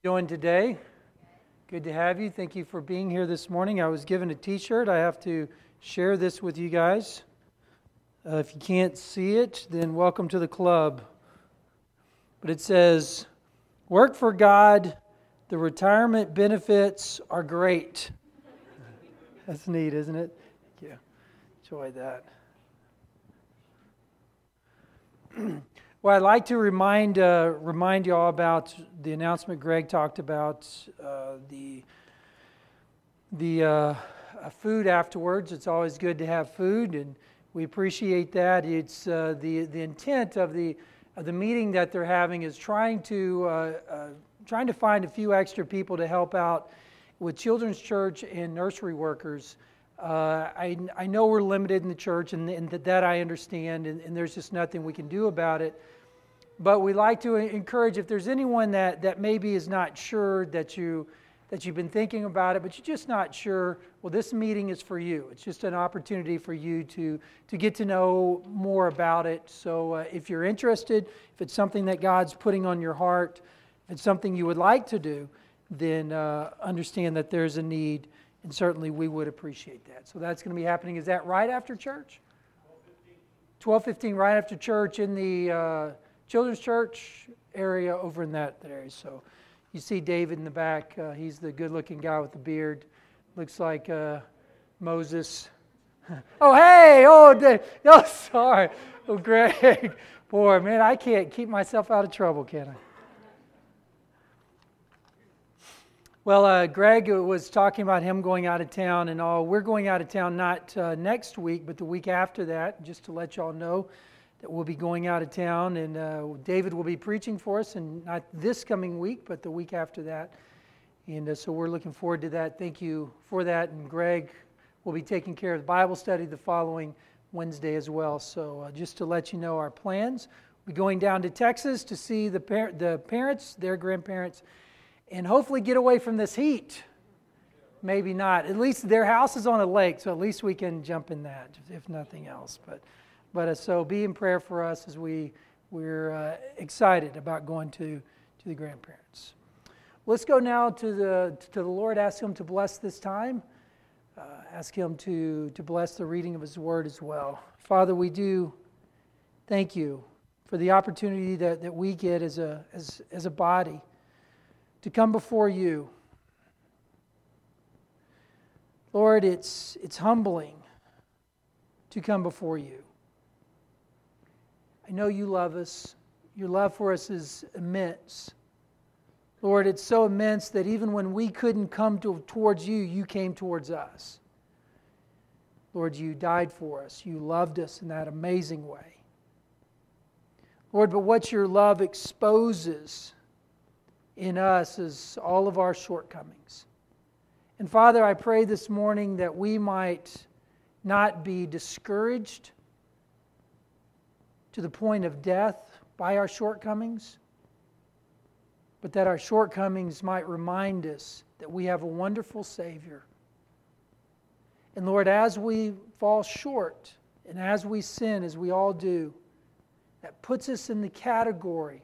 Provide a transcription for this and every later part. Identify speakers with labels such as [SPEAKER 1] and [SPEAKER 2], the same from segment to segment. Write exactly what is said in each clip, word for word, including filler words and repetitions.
[SPEAKER 1] Doing today? Good to have you. Thank you for being here this morning. I was given a t-shirt. I have to share this with you guys. Uh, if you can't see it, then welcome to the club. But it says, "Work for God, the retirement benefits are great." That's neat, isn't it? Yeah, enjoy that. Well, I'd like to remind uh, remind you all about the announcement Greg talked about, uh, the the uh, food afterwards. It's always good to have food, and we appreciate that. It's uh, the the intent of the of the meeting that they're having is trying to uh, uh, trying to find a few extra people to help out with children's church and nursery workers. Uh, I I know we're limited in the church, and, and that, that I understand, and, and there's just nothing we can do about it. But we like to encourage, if there's anyone that, that maybe is not sure that you that you've been thinking about it, but you're just not sure, well, this meeting is for you. It's just an opportunity for you to to get to know more about it. So uh, if you're interested, if it's something that God's putting on your heart, if it's something you would like to do, then uh, understand that there's a need, and certainly we would appreciate that. So that's going to be happening. Is that right after church? twelve fifteen, right after church in the Uh, Children's Church area over in that area. So you see David in the back. Uh, he's the good-looking guy with the beard. Looks like uh, Moses. Oh, hey! Oh, Dave. Oh, sorry. Oh, Greg. Boy, man, I can't keep myself out of trouble, can I? Well, uh, Greg was talking about him going out of town and all. We're going out of town not uh, next week, but the week after that, just to let y'all know that we'll be going out of town, and uh, David will be preaching for us, and not this coming week, but the week after that. And uh, so we're looking forward to that. Thank you for that. And Greg will be taking care of the Bible study the following Wednesday as well. So uh, just to let you know our plans, we're going down to Texas to see the par- the parents, their grandparents, and hopefully get away from this heat. Maybe not. At least their house is on a lake, so at least we can jump in that, if nothing else. But But uh, so be in prayer for us as we, we're uh, excited about going to, to the grandparents. Let's go now to the to the Lord. Ask Him to bless this time. Uh, ask Him to, to bless the reading of His Word as well. Father, we do thank You for the opportunity that, that we get as a as as a body to come before You. Lord, it's it's humbling to come before You. I know You love us. Your love for us is immense. Lord, it's so immense that even when we couldn't come to, towards You, You came towards us. Lord, You died for us. You loved us in that amazing way. Lord, but what Your love exposes in us is all of our shortcomings. And Father, I pray this morning that we might not be discouraged to the point of death by our shortcomings, but that our shortcomings might remind us that we have a wonderful Savior. And Lord, as we fall short and as we sin, as we all do, that puts us in the category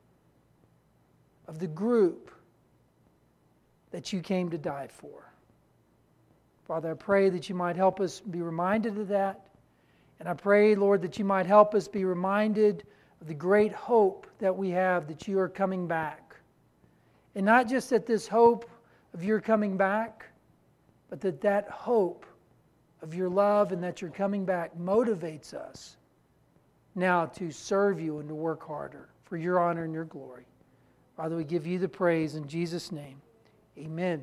[SPEAKER 1] of the group that You came to die for. Father, I pray that You might help us be reminded of that. And I pray, Lord, that You might help us be reminded of the great hope that we have that You are coming back. And not just that this hope of Your coming back, but that that hope of Your love and that You're coming back motivates us now to serve You and to work harder for Your honor and Your glory. Father, we give You the praise in Jesus' name. Amen.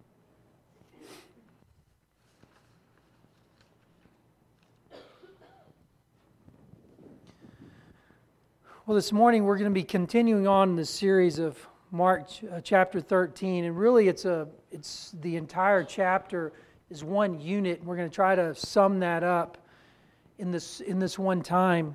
[SPEAKER 1] Well, this morning we're going to be continuing on the series of Mark uh, chapter thirteen, and really it's a it's the entire chapter is one unit, and we're going to try to sum that up in this in this one time.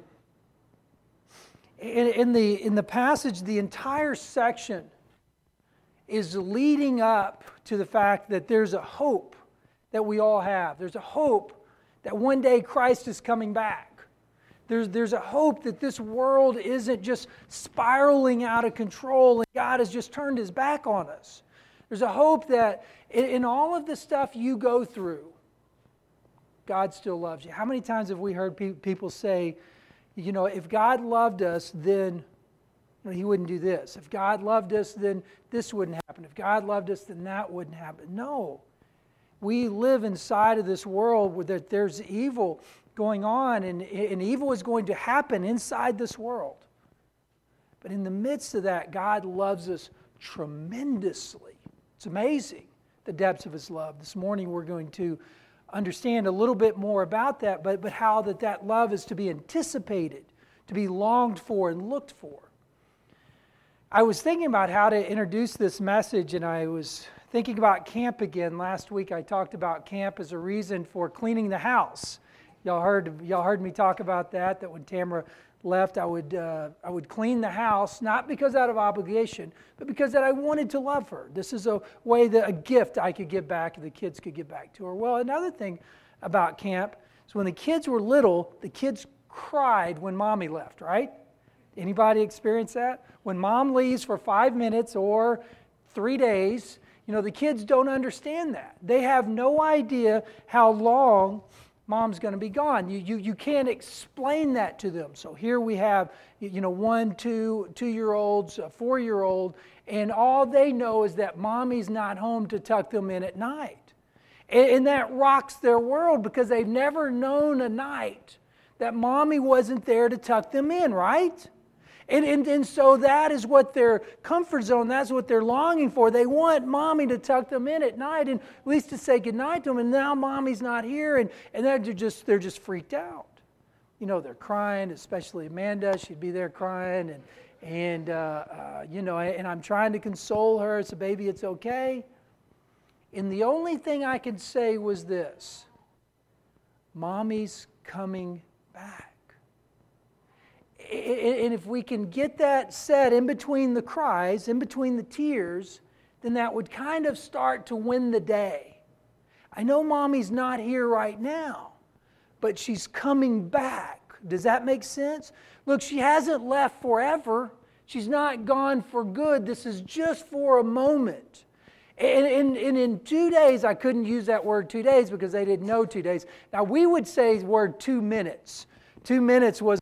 [SPEAKER 1] In, in the in the passage, the entire section is leading up to the fact that there's a hope that we all have. There's a hope that one day Christ is coming back. There's, there's a hope that this world isn't just spiraling out of control and God has just turned his back on us. There's a hope that in, in all of the stuff you go through, God still loves you. How many times have we heard pe- people say, you know, if God loved us, then you know, he wouldn't do this. If God loved us, then this wouldn't happen. If God loved us, then that wouldn't happen. No. We live inside of this world where there's evil going on, and, and evil is going to happen inside this world. But in the midst of that, God loves us tremendously. It's amazing, the depths of his love. This morning we're going to understand a little bit more about that, but, but how that, that love is to be anticipated, to be longed for and looked for. I was thinking about how to introduce this message, and I was thinking about camp again. Last week I talked about camp as a reason for cleaning the house. Y'all heard, y'all heard me talk about that, that when Tamara left, I would, uh, I would clean the house, not because out of obligation, but because that I wanted to love her. This is a way, that a gift I could give back and the kids could give back to her. Well, another thing about camp is when the kids were little, the kids cried when mommy left, right? Anybody experience that? When mom leaves for five minutes or three days, you know, the kids don't understand that. They have no idea how long mom's going to be gone. You, you you can't explain that to them. So here we have, you know, one, two, two-year-olds, a four-year-old, and all they know is that mommy's not home to tuck them in at night. And, and that rocks their world because they've never known a night that mommy wasn't there to tuck them in, right? And, and, and so that is what their comfort zone, that's what they're longing for. They want mommy to tuck them in at night and at least to say goodnight to them. And now mommy's not here, and, and they're just they're just freaked out. You know, they're crying, especially Amanda. She'd be there crying, and, and uh, uh, you know, and I'm trying to console her. It's a baby, it's okay. And the only thing I could say was this: mommy's coming back. And if we can get that said in between the cries, in between the tears, then that would kind of start to win the day. I know mommy's not here right now, but she's coming back. Does that make sense? Look, she hasn't left forever. She's not gone for good. This is just for a moment. And, and, and in two days, I couldn't use that word two days because they didn't know two days. Now, we would say the word two minutes. Two minutes was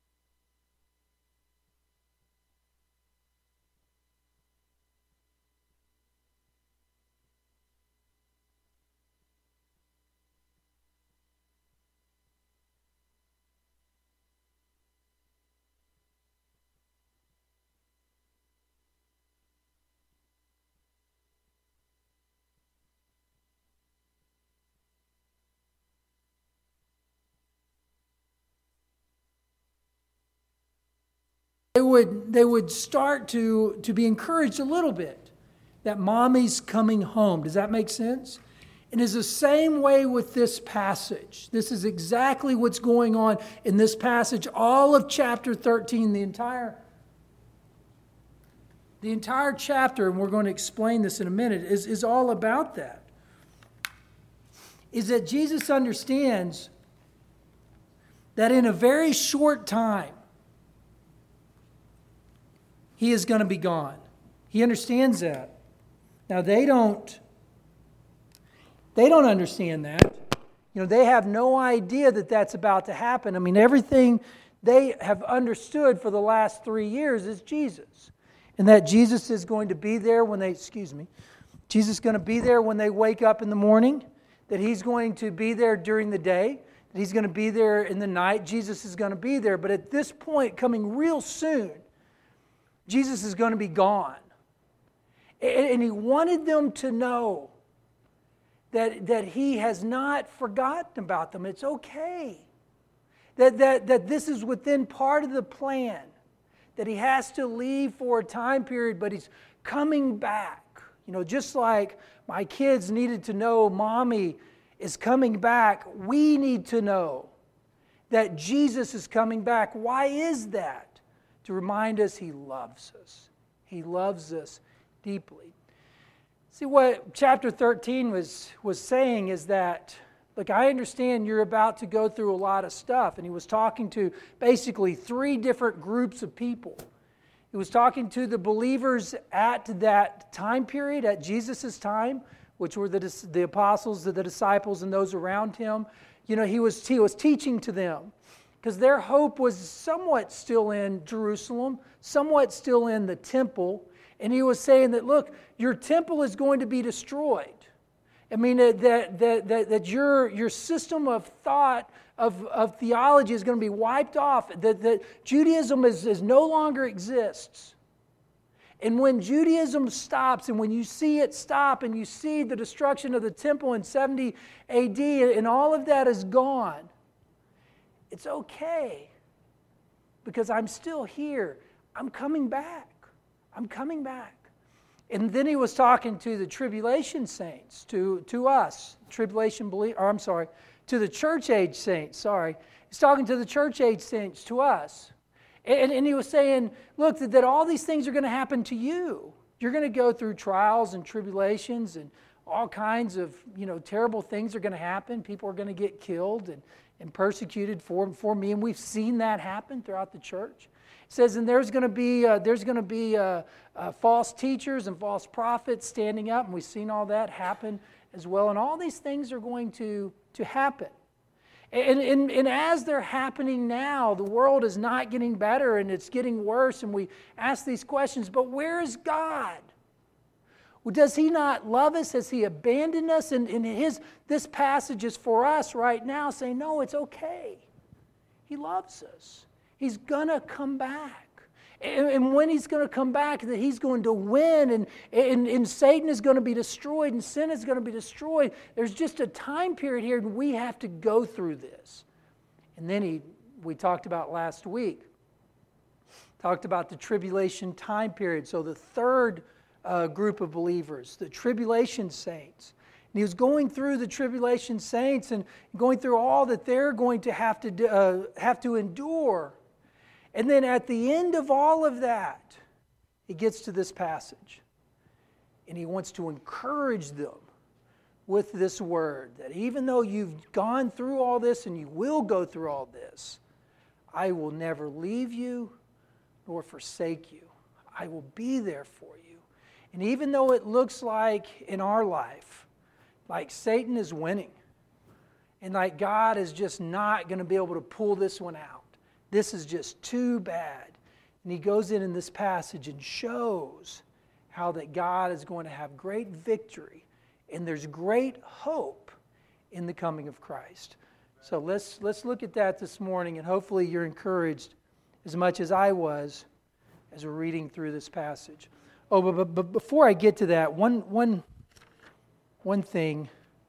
[SPEAKER 1] They would, they would start to, to be encouraged a little bit that mommy's coming home. Does that make sense? And it's the same way with this passage. This is exactly what's going on in this passage. All of chapter thirteen, the entire, the entire chapter, and we're going to explain this in a minute, is, is all about that. Is that Jesus understands that in a very short time, he is going to be gone. He understands that. Now they don't, they don't understand that. You know, they have no idea that that's about to happen. I mean, everything they have understood for the last three years is Jesus. And that Jesus is going to be there when they, excuse me, Jesus is going to be there when they wake up in the morning, that he's going to be there during the day, that he's going to be there in the night. Jesus is going to be there. But at this point, coming real soon, Jesus is going to be gone. And he wanted them to know that, that he has not forgotten about them. It's okay. That, that, that this is within part of the plan. That he has to leave for a time period, but he's coming back. You know, just like my kids needed to know mommy is coming back, we need to know that Jesus is coming back. Why is that? To remind us he loves us. He loves us deeply. See, what chapter thirteen was, was saying is that Look, I understand you're about to go through a lot of stuff. And he was talking to basically three different groups of people. He was talking to the believers at that time period, at Jesus' time, which were the, the apostles, the disciples, and those around him. You know, he was, he was teaching to them because their hope was somewhat still in Jerusalem, somewhat still in the temple. And he was saying that, look, your temple is going to be destroyed. I mean, that, that, that, that your, your system of thought, of, of theology is going to be wiped off, that, that Judaism is, is no longer exists. And when Judaism stops, and when you see it stop, and you see the destruction of the temple in seventy A D, and all of that is gone, it's okay, because I'm still here. I'm coming back. I'm coming back. And then he was talking to the tribulation saints, to, to us, tribulation believe, or I'm sorry, to the church age saints, sorry. He's talking to the church age saints, to us. And, and he was saying, look, that, that all these things are going to happen to you. You're going to go through trials and tribulations, and all kinds of, you know, terrible things are going to happen. People are going to get killed and, and persecuted for, for me. And we've seen that happen throughout the church. It says, and there's going to be uh, there's going to be uh, uh, false teachers and false prophets standing up, and we've seen all that happen as well. And all these things are going to, to happen. And, and, and as they're happening now, the world is not getting better, and it's getting worse. And we ask these questions, but where is God? Well, does He not love us? Has He abandoned us? And, and his, this passage is for us right now, saying, no, it's okay. He loves us. He's going to come back. And, and when He's going to come back, that He's going to win, and, and, and Satan is going to be destroyed, and sin is going to be destroyed. There's just a time period here, and we have to go through this. And then he, we talked about last week, talked about the tribulation time period. So the third uh, group of believers, the tribulation saints. And he was going through the tribulation saints and going through all that they're going to have to uh, have to endure. And then at the end of all of that, he gets to this passage. And he wants to encourage them with this word, that even though you've gone through all this and you will go through all this, I will never leave you nor forsake you. I will be there for you. And even though it looks like in our life, like Satan is winning, and like God is just not going to be able to pull this one out, this is just too bad. And he goes in in this passage and shows how that God is going to have great victory, and there's great hope in the coming of Christ. So let's let's look at that this morning, and hopefully you're encouraged as much as I was as we're reading through this passage. Oh, but, but, but before I get to that, one one one thing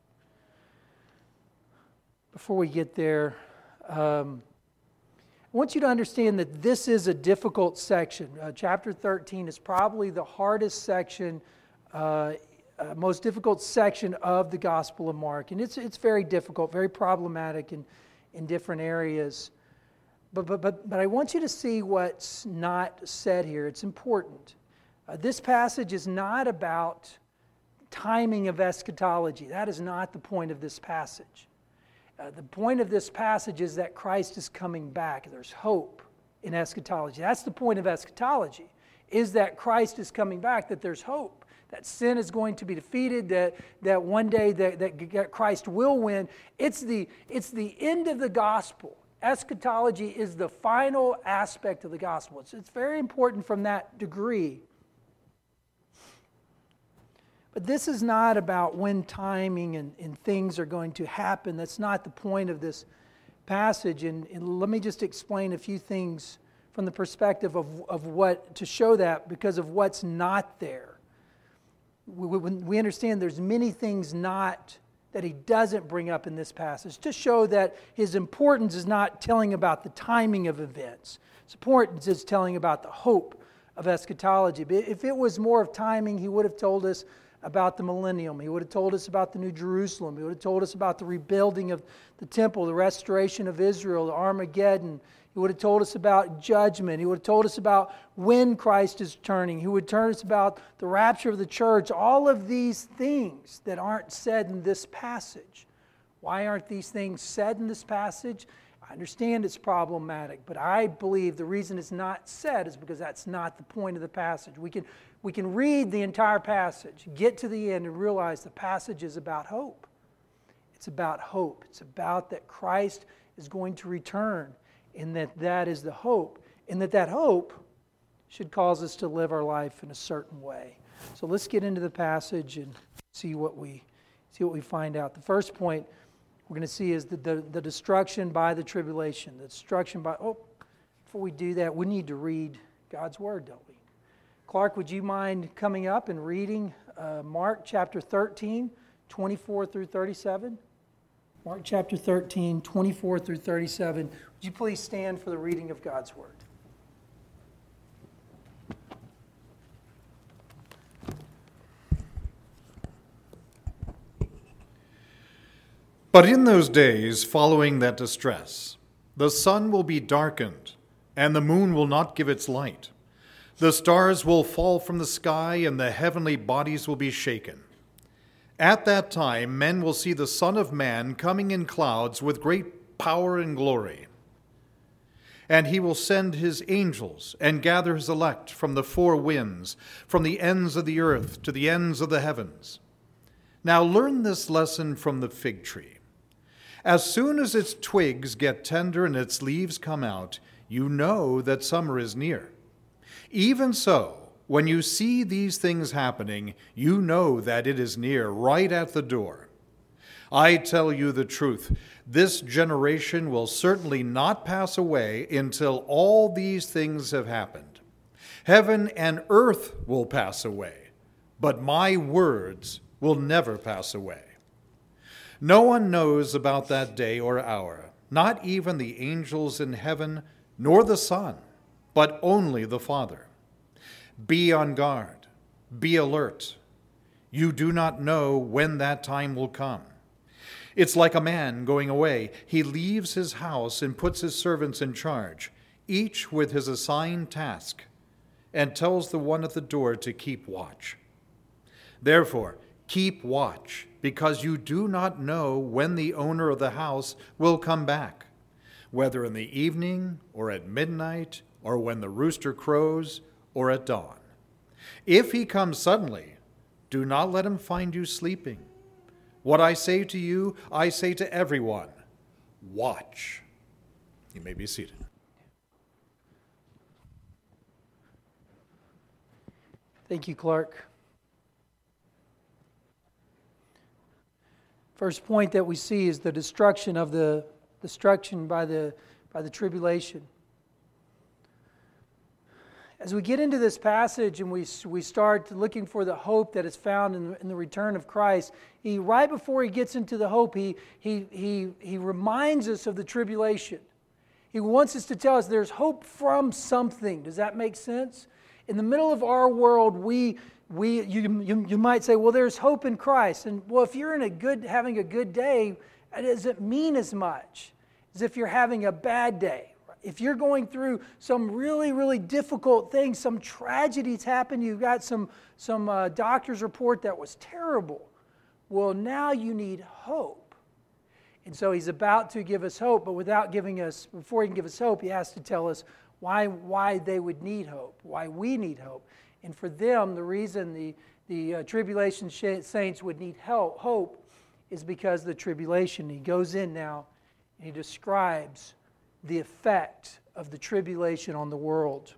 [SPEAKER 1] before we get there. Um, I want you to understand that this is a difficult section. Uh, chapter thirteen is probably the hardest section, uh, uh, most difficult section of the Gospel of Mark. And it's it's very difficult, very problematic in, in different areas. But, but, but, but I want you to see what's not said here. It's important. Uh, this passage is not about timing of eschatology. That is not the point of this passage. Uh, the point of this passage is that Christ is coming back. There's hope in eschatology. That's the point of eschatology, is that Christ is coming back, that there's hope, that sin is going to be defeated, that, that one day that, that Christ will win. It's the, it's the end of the gospel. Eschatology is the final aspect of the gospel. It's, it's very important from that degree. But this is not about when timing and, and things are going to happen. That's not the point of this passage. And, and let me just explain a few things from the perspective of, of what, to show that, because of what's not there. We, we, we understand there's many things not that he doesn't bring up in this passage, to show that his importance is not telling about the timing of events. His importance is telling about the hope of eschatology. But if it was more of timing, he would have told us about the millennium. He would have told us about the New Jerusalem. He would have told us about the rebuilding of the temple, the restoration of Israel, the Armageddon. He would have told us about judgment. He would have told us about when Christ is returning. He would tell us about the rapture of the church. All of these things that aren't said in this passage. Why aren't these things said in this passage? I understand it's problematic, but I believe the reason it's not said is because that's not the point of the passage. We can, we can read the entire passage, get to the end, and realize the passage is about hope. It's about hope. It's about that Christ is going to return, and that that is the hope, and that that hope should cause us to live our life in a certain way. So let's get into the passage and see what we see what we find out. The first point we're going to see is the, the, the destruction by the tribulation. The destruction by, oh, before we do that, we need to read God's Word, don't we? Clark, would you mind coming up and reading uh, Mark chapter thirteen, twenty-four through thirty-seven? Mark chapter thirteen, twenty-four through thirty-seven. Would you please stand for the reading of God's Word?
[SPEAKER 2] But in those days following that distress, the sun will be darkened, and the moon will not give its light. The stars will fall from the sky, and the heavenly bodies will be shaken. At that time, men will see the Son of Man coming in clouds with great power and glory. And he will send his angels and gather his elect from the four winds, from the ends of the earth to the ends of the heavens. Now learn this lesson from the fig tree. As soon as its twigs get tender and its leaves come out, you know that summer is near. Even so, when you see these things happening, you know that it is near, right at the door. I tell you the truth, this generation will certainly not pass away until all these things have happened. Heaven and earth will pass away, but my words will never pass away. No one knows about that day or hour, not even the angels in heaven, nor the Son, but only the Father. Be on guard, be alert. You do not know when that time will come. It's like a man going away. He leaves his house and puts his servants in charge, each with his assigned task, and tells the one at the door to keep watch. Therefore, keep watch, because you do not know when the owner of the house will come back, whether in the evening or at midnight or when the rooster crows or at dawn. If he comes suddenly, do not let him find you sleeping. What I say to you, I say to everyone, watch. You may be seated.
[SPEAKER 1] Thank you, Clark. First point that we see is the destruction of the destruction by the by the tribulation. As we get into this passage and we we start looking for the hope that is found in the, in the return of Christ, he right before he gets into the hope, he he he he reminds us of the tribulation. He wants us to tell us there's hope from something. Does that make sense? In the middle of our world, we We, you, you, you might say, well, there's hope in Christ. And well, if you're in a good, having a good day, it doesn't mean as much as if you're having a bad day. If you're going through some really, really difficult things, some tragedies happen, you've got some, some uh, doctor's report that was terrible. Well, now you need hope. And so he's about to give us hope, but without giving us, before he can give us hope, he has to tell us why, why they would need hope, why we need hope. And for them, the reason the, the uh, tribulation saints would need help, hope is because of the tribulation. He goes in now and he describes the effect of the tribulation on the world.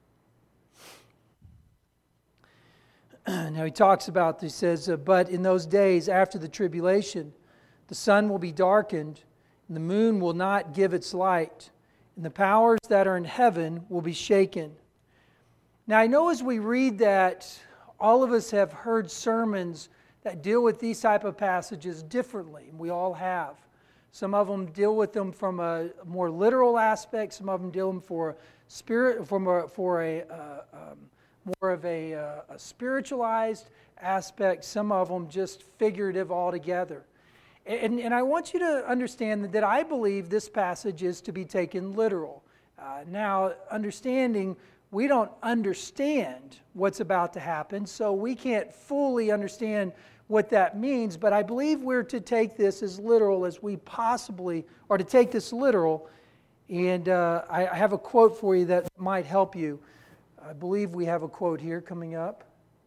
[SPEAKER 1] Now he talks about, he says, uh, but in those days after the tribulation, the sun will be darkened, and the moon will not give its light, and the powers that are in heaven will be shaken. Now, I know as we read that, all of us have heard sermons that deal with these type of passages differently. We all have. Some of them deal with them from a more literal aspect. Some of them deal with them for spirit, from a, for a uh, um, more of a, uh, a spiritualized aspect. Some of them just figurative altogether. And, and I want you to understand that, that I believe this passage is to be taken literal. Uh, now, understanding we don't understand what's about to happen, so we can't fully understand what that means, but I believe we're to take this as literal as we possibly, or to take this literal. And uh, I, I have a quote for you that might help you. I believe we have a quote here coming up.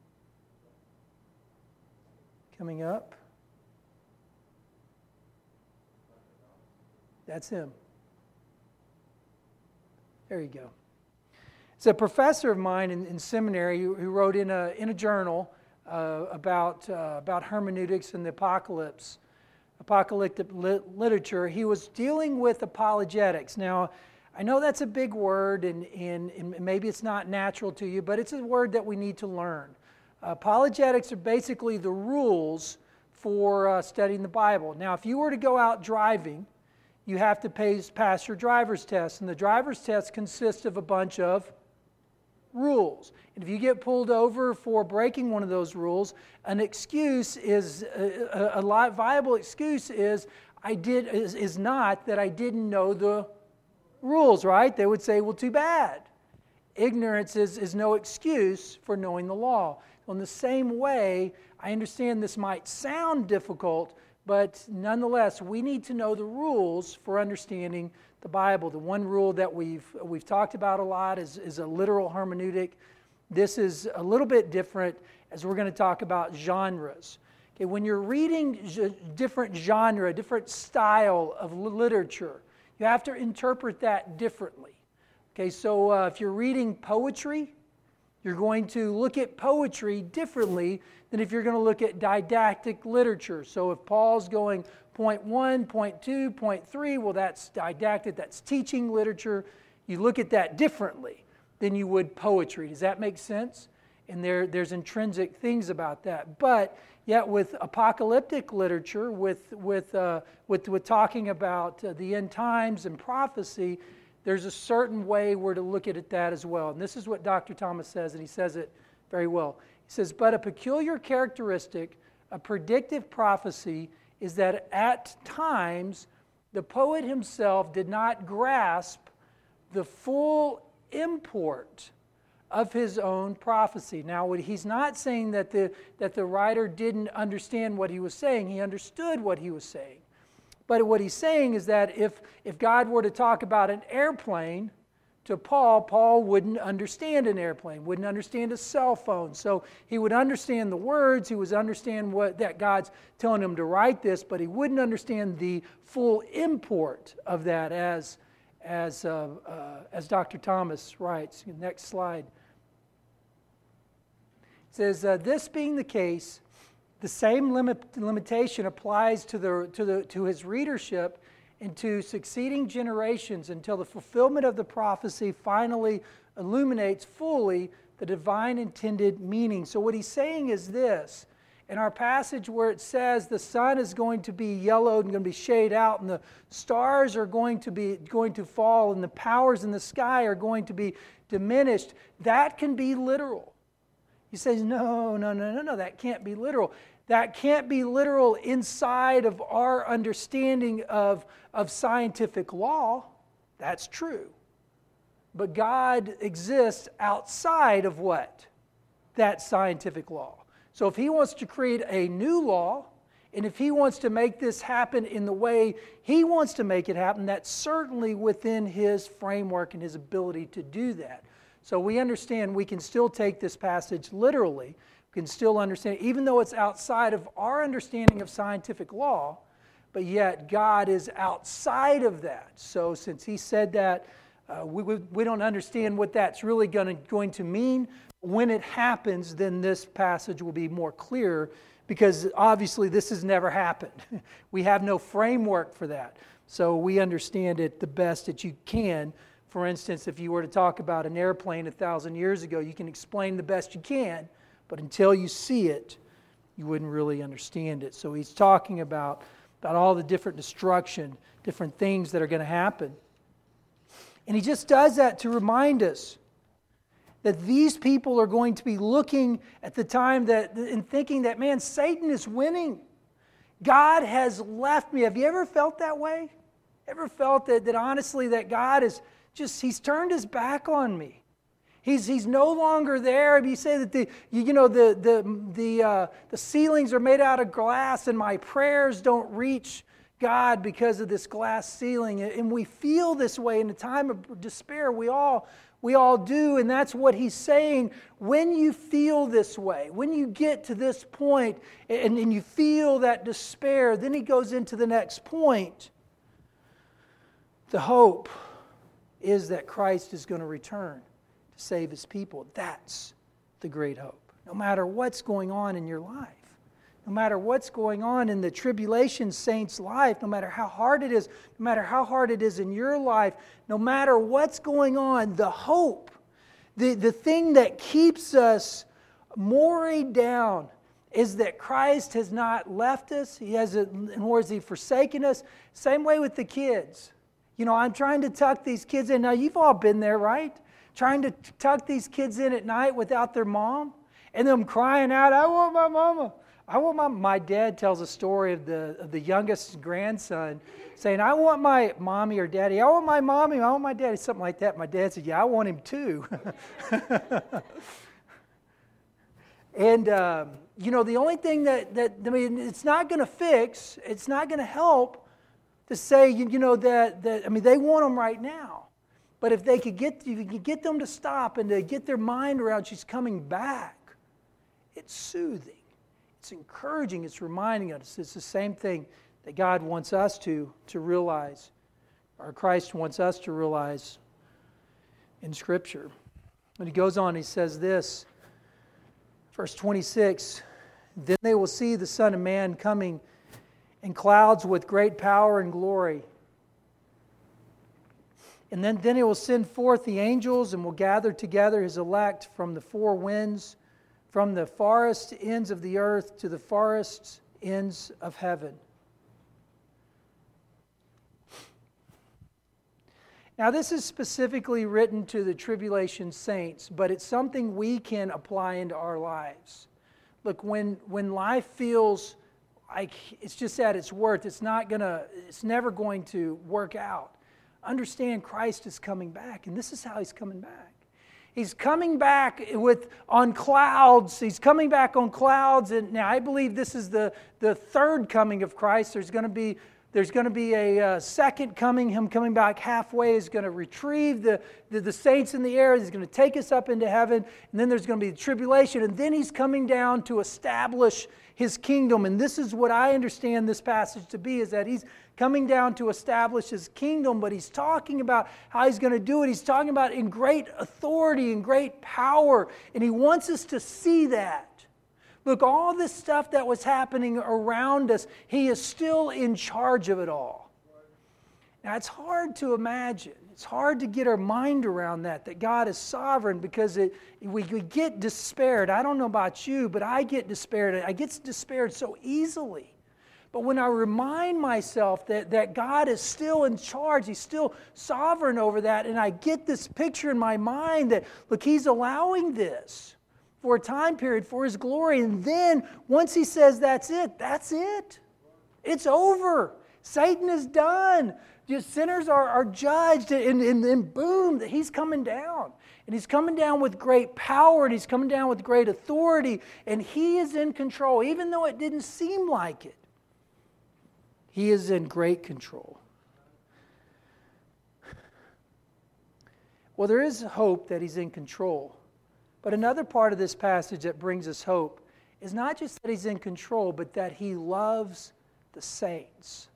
[SPEAKER 1] Coming up. That's him. There you go. It's a professor of mine in, in seminary who, who wrote in a in a journal uh, about uh, about hermeneutics and the apocalypse, apocalyptic li- literature. He was dealing with apologetics. Now, I know that's a big word, and, and, and maybe it's not natural to you, but it's a word that we need to learn. Uh, apologetics are basically the rules for uh, studying the Bible. Now, if you were to go out driving, you have to pay, pass your driver's test, and the driver's test consists of a bunch of rules. And if you get pulled over for breaking one of those rules, an excuse is a, a, a viable excuse is I did is, is not that I didn't know the rules, right? They would say, well, too bad. Ignorance is, is no excuse for knowing the law. In the same way, I understand this might sound difficult, but nonetheless, we need to know the rules for understanding the Bible. The one rule that we've we've talked about a lot is, is a literal hermeneutic. This is a little bit different, as we're going to talk about genres. Okay, when you're reading g- different genre, different style of literature, you have to interpret that differently. Okay, so uh, if you're reading poetry, you're going to look at poetry differently than if you're going to look at didactic literature. So if Paul's going point one, point two, point three, well, that's didactic, that's teaching literature. You look at that differently than you would poetry. Does that make sense? And there, there's intrinsic things about that. But yet with apocalyptic literature, with, with, uh, with, with talking about uh, the end times and prophecy, there's a certain way we're to look at it that as well. And this is what Doctor Thomas says, and he says it very well. He says, but a peculiar characteristic of predictive prophecy is that at times the poet himself did not grasp the full import of his own prophecy. Now, he's not saying that the, that the writer didn't understand what he was saying. He understood what he was saying. But what he's saying is that if, if God were to talk about an airplane to Paul, Paul wouldn't understand an airplane, wouldn't understand a cell phone. So he would understand the words, he would understand what that God's telling him to write this, but he wouldn't understand the full import of that as, as, uh, uh, as Doctor Thomas writes. Next slide. It says, uh, this being the case, the same limit, limitation applies to, the, to, the, to his readership and to succeeding generations until the fulfillment of the prophecy finally illuminates fully the divine intended meaning. So what he's saying is this. In our passage where it says the sun is going to be yellowed and going to be shaded out and the stars are going to be going to fall and the powers in the sky are going to be diminished, that can be literal. He says, no, no, no, no, no, that can't be literal. That can't be literal inside of our understanding of, of scientific law. That's true. But God exists outside of what? That scientific law. So if he wants to create a new law, and if he wants to make this happen in the way he wants to make it happen, that's certainly within his framework and his ability to do that. So we understand we can still take this passage literally. We can still understand, even though it's outside of our understanding of scientific law, but yet God is outside of that. So since he said that, uh, we, we, we don't understand what that's really gonna, going to mean. When it happens, then this passage will be more clear, because obviously this has never happened. We have no framework for that. So we understand it the best that you can. For instance, if you were to talk about an airplane a thousand years ago, you can explain the best you can, but until you see it, you wouldn't really understand it. So he's talking about, about all the different destruction, different things that are going to happen. And he just does that to remind us that these people are going to be looking at the time that and thinking that, man, Satan is winning. God has left me. Have you ever felt that way? Ever felt that, that honestly that God is just, he's turned his back on me. He's, he's no longer there. If you say that the you, you know the the the uh, the ceilings are made out of glass, and my prayers don't reach God because of this glass ceiling, and we feel this way in a time of despair. We all we all do, and that's what he's saying. When you feel this way, when you get to this point, and, and you feel that despair, then he goes into the next point. The hope is that Christ is going to return to save his people. That's the great hope. No matter what's going on in your life, no matter what's going on in the tribulation saint's life, no matter how hard it is, no matter how hard it is in your life, no matter what's going on, the hope, the, the thing that keeps us moored down is that Christ has not left us. He hasn't, nor has He forsaken us. Same way with the kids. You know, I'm trying to tuck these kids in. Now, you've all been there, right? Trying to tuck these kids in at night without their mom, and them crying out, I want my mama. I want my... My dad tells a story of the, of the youngest grandson saying, I want my mommy or daddy. I want my mommy. I want my daddy. Something like that. My dad said, yeah, I want him too. And, um, you know, the only thing that, that I mean, it's not going to fix, it's not going to help to say, you, you know, that, that, I mean, they want them right now. But if they could get, if you could get them to stop and to get their mind around she's coming back, it's soothing, it's encouraging, it's reminding us. It's the same thing that God wants us to, to realize, or Christ wants us to realize in Scripture. And he goes on, he says this, verse twenty-six, then they will see the Son of Man coming in clouds with great power and glory. And then, then He will send forth the angels and will gather together His elect from the four winds, from the farthest ends of the earth to the farthest ends of heaven. Now, this is specifically written to the tribulation saints, but it's something we can apply into our lives. Look, when, when life feels like it's just at its worst, it's not gonna, it's never going to work out. Understand Christ is coming back, and this is how He's coming back. He's coming back with on clouds. He's coming back on clouds, and now I believe this is the, the third coming of Christ. There's going to be there's going to be a uh, second coming. Him coming back halfway is going to retrieve the, the, the saints in the air. He's going to take us up into heaven, and then there's going to be the tribulation, and then He's coming down to establish His kingdom. And this is what I understand this passage to be, is that He's coming down to establish His kingdom, but He's talking about how He's going to do it. He's talking about in great authority and great power, and He wants us to see that. Look, all this stuff that was happening around us, He is still in charge of it all. Now, it's hard to imagine. It's hard to get our mind around that, that God is sovereign, because it, we, we get despaired. I don't know about you, but I get despaired. I get despaired so easily. But when I remind myself that, that God is still in charge, He's still sovereign over that, and I get this picture in my mind that, look, He's allowing this for a time period for His glory, and then once He says that's it, that's it. It's over. Satan is done. Just sinners are, are judged, and, and then boom, He's coming down. And He's coming down with great power, and He's coming down with great authority, and He is in control, even though it didn't seem like it. He is in great control. Well, there is hope that He's in control. But another part of this passage that brings us hope is not just that He's in control, but that He loves the saints.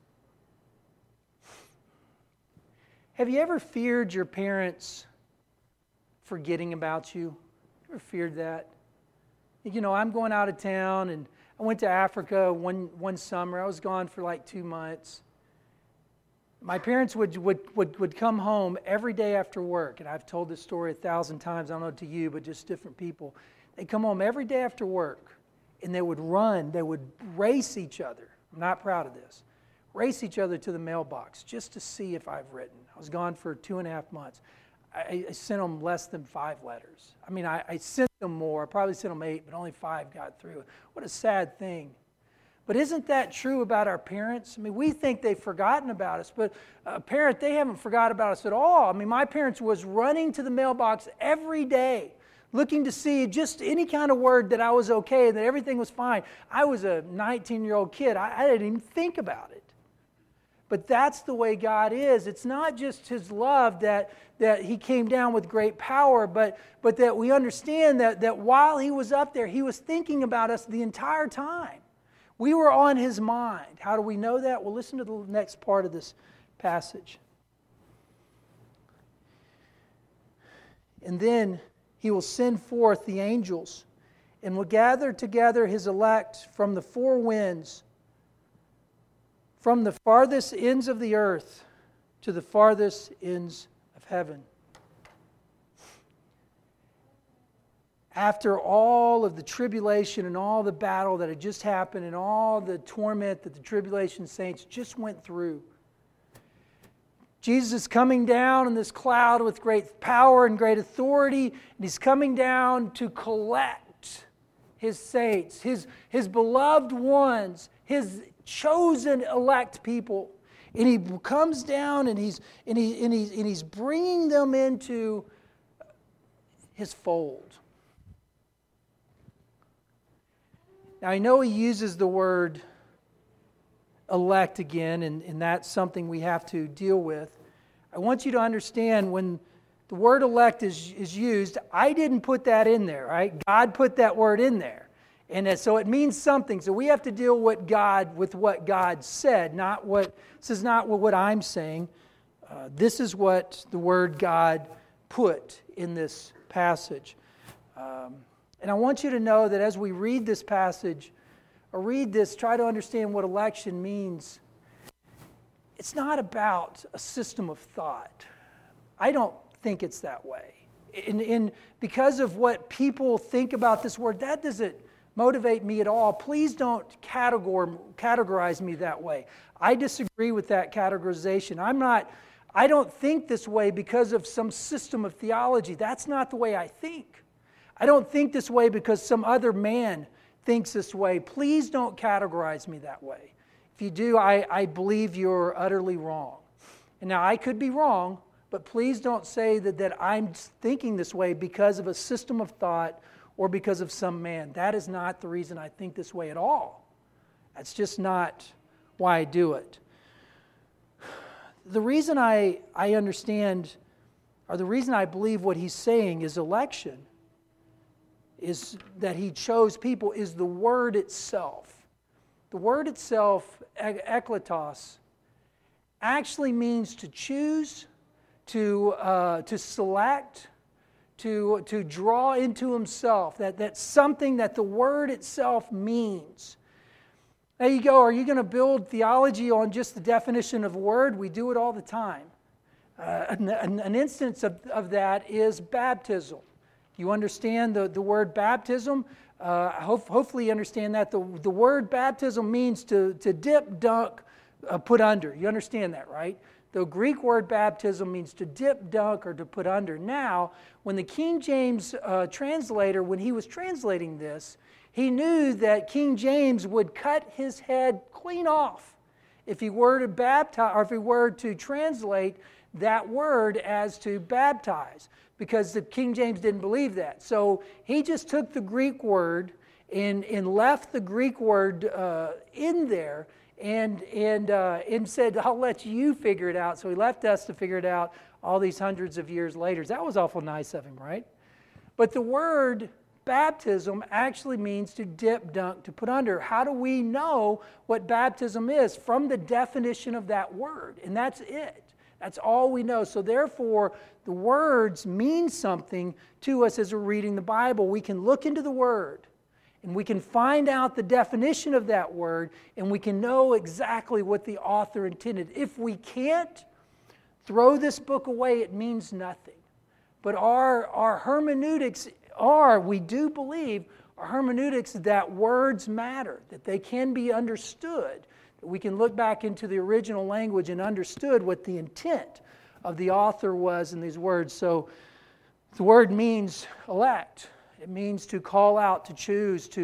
[SPEAKER 1] Have you ever feared your parents forgetting about you? Ever feared that? You know, I'm going out of town, and I went to Africa one, one summer. I was gone for like two months. My parents would, would, would, would come home every day after work, and I've told this story a thousand times, I don't know to you, but just different people. They'd come home every day after work, and they would run, they would race each other. I'm not proud of this. Race each other to the mailbox just to see if I've written. I was gone for two and a half months. I, I sent them less than five letters. I mean, I, I sent them more. I probably sent them eight, but only five got through. What a sad thing. But isn't that true about our parents? I mean, we think they've forgotten about us, but a parent, they haven't forgotten about us at all. I mean, my parents was running to the mailbox every day, looking to see just any kind of word that I was okay, that everything was fine. I was a nineteen-year-old kid. I, I didn't even think about it. But that's the way God is. It's not just His love that, that He came down with great power, but, but that we understand that, that while He was up there, He was thinking about us the entire time. We were on His mind. How do we know that? Well, listen to the next part of this passage. And then He will send forth the angels and will gather together His elect from the four winds, from the farthest ends of the earth to the farthest ends of heaven. After all of the tribulation and all the battle that had just happened and all the torment that the tribulation saints just went through, Jesus is coming down in this cloud with great power and great authority, and He's coming down to collect His saints, His, his beloved ones, His chosen elect people. And He comes down and He's, and he, and he's, and he's bringing them into His fold. Now, I know He uses the word elect again, and, and that's something we have to deal with. I want you to understand when the word elect is, is used, I didn't put that in there, right? God put that word in there. And so it means something. So we have to deal with God with what God said, not what, this is not what I'm saying. Uh, this is what the word God put in this passage. Um, And I want you to know that as we read this passage, or read this, try to understand what election means. It's not about a system of thought. I don't think it's that way. And, and because of what people think about this word, that doesn't motivate me at all. Please don't categor, categorize me that way. I disagree with that categorization. I'm not, I don't think this way because of some system of theology. That's not the way I think. I don't think this way because some other man thinks this way. Please don't categorize me that way. If you do, I, I believe you're utterly wrong. And now I could be wrong, but please don't say that, that I'm thinking this way because of a system of thought or because of some man. That is not the reason I think this way at all. That's just not why I do it. The reason I, I understand, or the reason I believe what he's saying is election, is that he chose people, is the word itself. The word itself, ekletos, actually means to choose, to uh, to select, to to draw into himself. That that's something that the word itself means. There you go. Are you going to build theology on just the definition of a word? We do it all the time. Uh, an, an instance of, of that is baptism. You understand the, the word baptism? Uh, hope, hopefully you understand that. The, the word baptism means to, to dip, dunk, uh, put under. You understand that, right? The Greek word baptism means to dip, dunk, or to put under. Now, when the King James uh, translator, when he was translating this, he knew that King James would cut his head clean off if he were to baptize, or if he were to translate that word as to baptize, because the King James didn't believe that. So he just took the Greek word and, and left the Greek word uh, in there and, and, uh, and said, I'll let you figure it out. So he left us to figure it out all these hundreds of years later. That was awful nice of him, right? But the word baptism actually means to dip, dunk, to put under. How do we know what baptism is? From the definition of that word. And that's it. That's all we know. So therefore, the words mean something to us as we're reading the Bible. We can look into the word and we can find out the definition of that word and we can know exactly what the author intended. If we can't, throw this book away. It means nothing. But our, our hermeneutics are, we do believe, our hermeneutics that words matter, that they can be understood. We can look back into the original language and understood what the intent of the author was in these words. So the word means elect. It means to call out, to choose, to,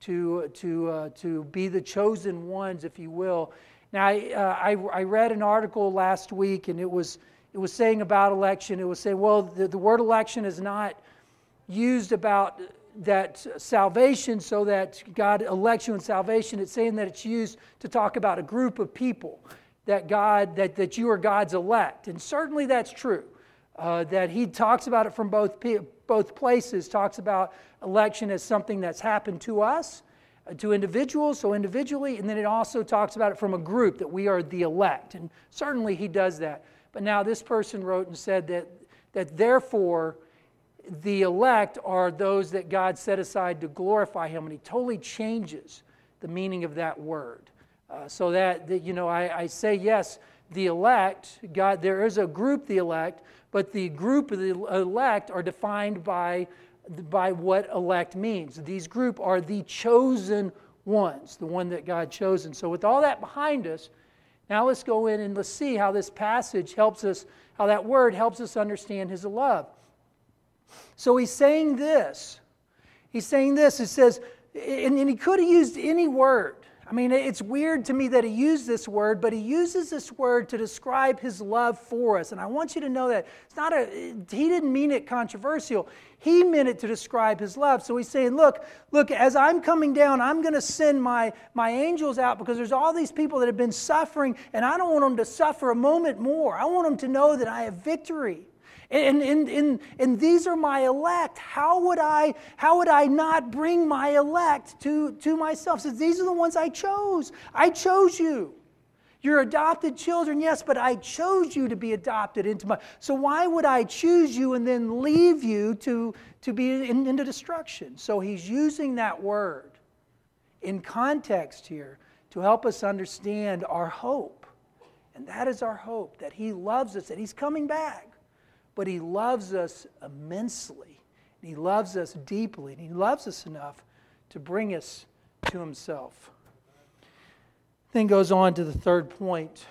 [SPEAKER 1] to, to, uh, to be the chosen ones, if you will. Now, I, uh, I, I read an article last week, and it was, it was saying about election, it was saying, well, the, the word election is not used about that salvation, so that God elects you in salvation. It's saying that it's used to talk about a group of people, that God, that, that you are God's elect. And certainly that's true. Uh, that he talks about it from both, both places, talks about election as something that's happened to us, uh, to individuals, so individually, and then it also talks about it from a group, that we are the elect. And certainly he does that. But now this person wrote and said that, that therefore the elect are those that God set aside to glorify him, and he totally changes the meaning of that word. Uh, so that, that, you know, I, I say yes, the elect, God, there is a group, the elect, but the group of the elect are defined by, by what elect means. These group are the chosen ones, the one that God chosen. So with all that behind us, now let's go in and let's see how this passage helps us, how that word helps us understand his love. So he's saying this. He's saying this. It says, and, and he could have used any word. I mean, it's weird to me that he used this word, but he uses this word to describe his love for us. And I want you to know that it's not a, he didn't mean it controversial. He meant it to describe his love. So he's saying, look, look, as I'm coming down, I'm going to send my, my angels out, because there's all these people that have been suffering, and I don't want them to suffer a moment more. I want them to know that I have victory. And, and, and, and these are my elect. How would I, how would I not bring my elect to, to myself? Says, these are the ones I chose. I chose you. You're adopted children, yes, but I chose you to be adopted into my... So why would I choose you and then leave you to, to be in, into destruction? So he's using that word in context here to help us understand our hope. And that is our hope, that he loves us, that he's coming back. But he loves us immensely. And he loves us deeply. And he loves us enough to bring us to himself. Then goes on to the third point.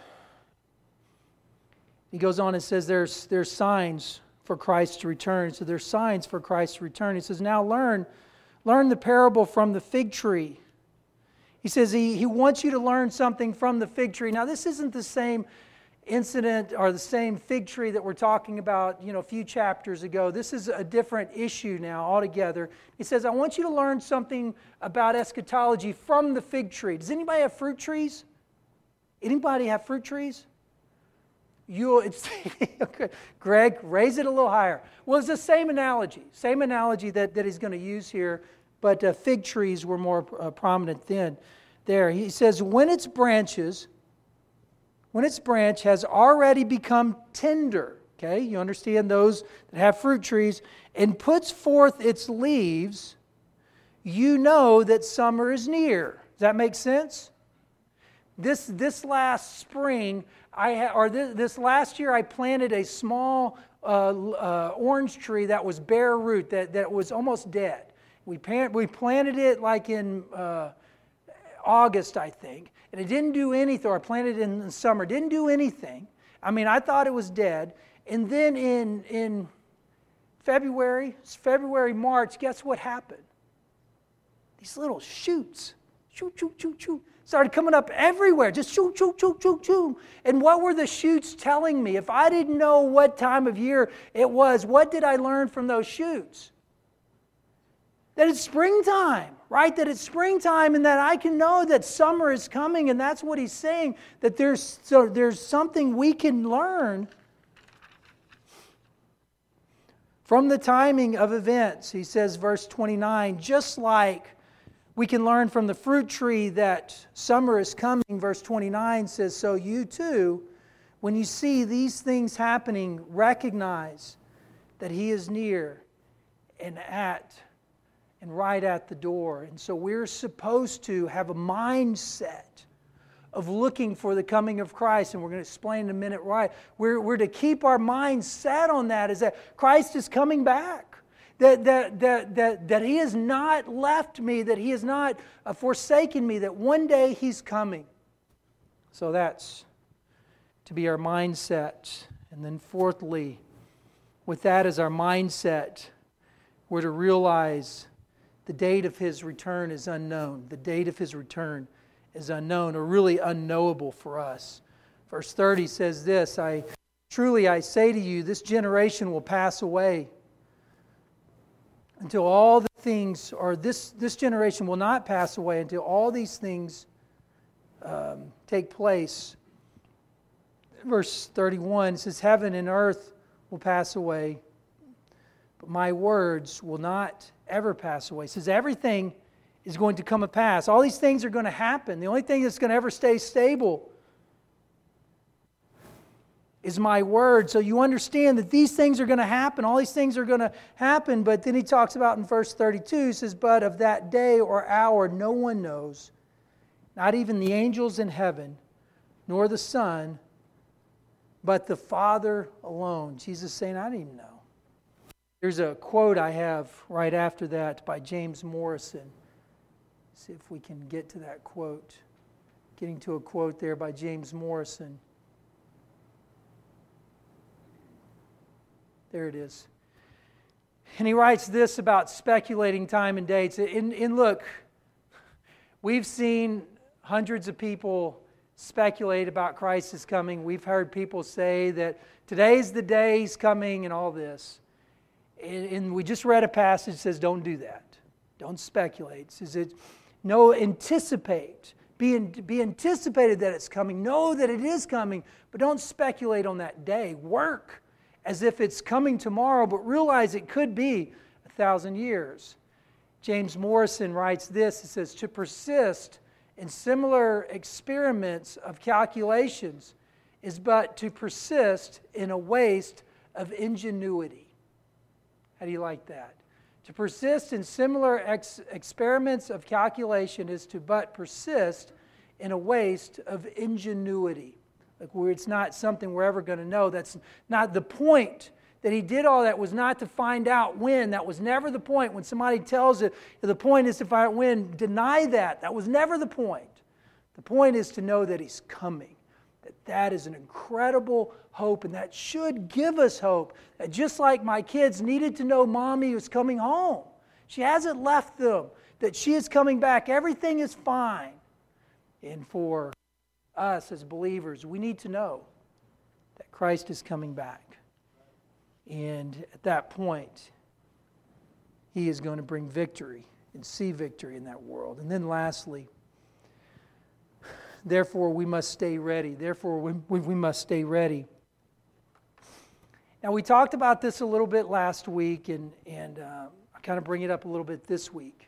[SPEAKER 1] He goes on and says there's, there's signs for Christ to return. So there's signs for Christ to return. He says, now learn, learn the parable from the fig tree. He says he, he wants you to learn something from the fig tree. Now this isn't the same incident or the same fig tree that we're talking about, you know, a few chapters ago. This is a different issue now altogether. He says, I want you to learn something about eschatology from the fig tree. Does anybody have fruit trees? Anybody have fruit trees? You, it's okay. Greg, raise it a little higher. Well, it's the same analogy, same analogy that, that he's going to use here, but uh, fig trees were more uh, prominent then. There, he says, when its branches When its branch has already become tender, okay, you understand those that have fruit trees, and puts forth its leaves, you know that summer is near. Does that make sense? This this last spring, I ha- or this, this last year, I planted a small uh, uh, orange tree that was bare root, that, that was almost dead. We, pan- we planted it like in uh, August, I think. And it didn't do anything, or I planted it in the summer, didn't do anything. I mean, I thought it was dead. And then in, in February, February, March, guess what happened? These little shoots, shoot, shoot, shoot, shoot, started coming up everywhere, just shoot, shoot, shoot, shoot, shoot. And what were the shoots telling me? If I didn't know what time of year it was, what did I learn from those shoots? That it's springtime, right? That it's springtime, and that I can know that summer is coming, and that's what he's saying, that there's, so there's something we can learn from the timing of events. He says, verse twenty-nine, just like we can learn from the fruit tree that summer is coming, verse twenty-nine says, so you too, when you see these things happening, recognize that he is near and at and right at the door. And so we're supposed to have a mindset of looking for the coming of Christ. And we're going to explain in a minute why. We're, we're to keep our mind set on that, is that Christ is coming back. That, that, that, that, that He has not left me, that He has not uh, forsaken me, that one day He's coming. So that's to be our mindset. And then fourthly, with that as our mindset, we're to realize The date of His return is unknown. The date of His return is unknown, or really unknowable for us. Verse thirty says this, I truly I say to you, this generation will pass away until all the things, or this, this generation will not pass away until all these things um, take place. Verse thirty-one says, heaven and earth will pass away, but my words will not ever pass away. It says everything is going to come to pass. All these things are going to happen. The only thing that's going to ever stay stable is my word. So you understand that these things are going to happen. All these things are going to happen. But then he talks about in verse thirty-two, he says, but of that day or hour no one knows, not even the angels in heaven, nor the Son, but the Father alone. Jesus is saying, I didn't even know. There's a quote I have right after that by James Morrison. See if we can get to that quote. Getting to a quote there by James Morrison. There it is. And he writes this about speculating time and dates. And, and look, we've seen hundreds of people speculate about Christ is coming. We've heard people say that today's the day He's coming and all this. And, and we just read a passage that says don't do that. Don't speculate. It says it, no, anticipate. Be, in, be anticipated that it's coming. Know that it is coming, but don't speculate on that day. Work as if it's coming tomorrow, but realize it could be a thousand years. James Morrison writes this, he says, to persist in similar experiments of calculations is but to persist in a waste of ingenuity. How do you like that? To persist in similar ex- experiments of calculation is to but persist in a waste of ingenuity. Like where it's not something we're ever going to know. That's not the point. That He did all that was not to find out when. That was never the point. When somebody tells it, the point is to find out when, deny that. That was never the point. The point is to know that He's coming. That that is an incredible hope, and that should give us hope. That just like my kids needed to know Mommy was coming home. She hasn't left them. That she is coming back. Everything is fine. And for us as believers, we need to know that Christ is coming back. And at that point, He is going to bring victory and see victory in that world. And then lastly, therefore we must stay ready. Therefore we, we must stay ready. Now we talked about this a little bit last week, and, and uh, I kind of bring it up a little bit this week.